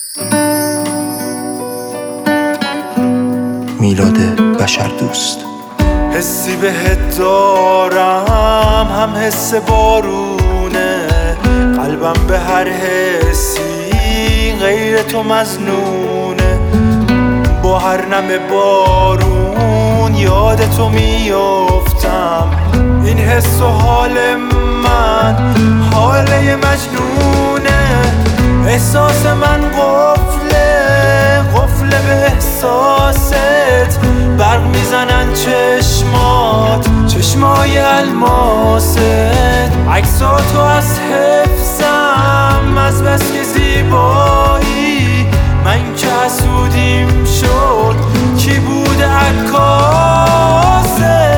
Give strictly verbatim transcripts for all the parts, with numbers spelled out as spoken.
میلاد بشردوست. حسی بهت دارم هم حس بارونه، قلبم به هر حسی غیر تو مظنونه. با هر نم بارون یاد تو میافتم، این حس و حال من حاله مجنونه. احساس من قفله قفله به احساست، برق میزنن چشمات چشمای الماست. عکساتو از حفظم از بس که زیبایی، من که حسودیم شد کی بوده عکاسه.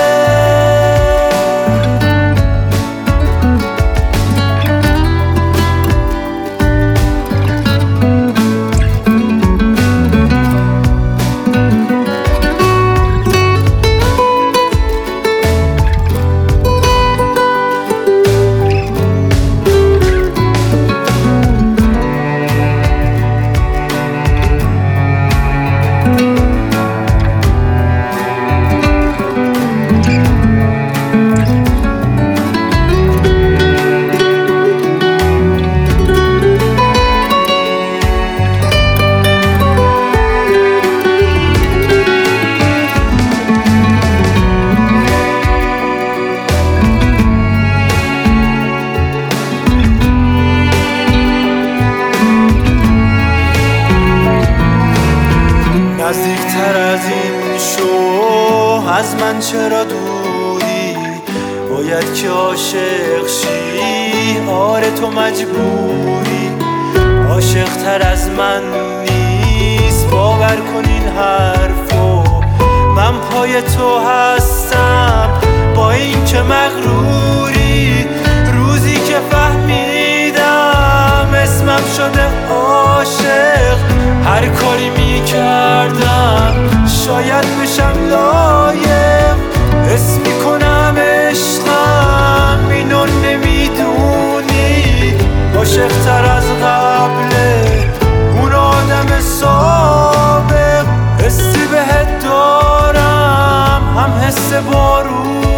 نزدیکتر از این شو از من چرا دوری، باید که عاشق شی آره تو مجبوری. عاشقتر از من نیست باور کن این حرفو، من پای تو هستم با این که مغروری. روزی که فهمیدم اسمم شده عاشق، هر کاری میکردم شاید بشم لایق. حس میکنم عشقم اینو نمیدونی، عاشق‌تر از قبله اون آدم سابق. حسی بهت دارم هم حس بارون،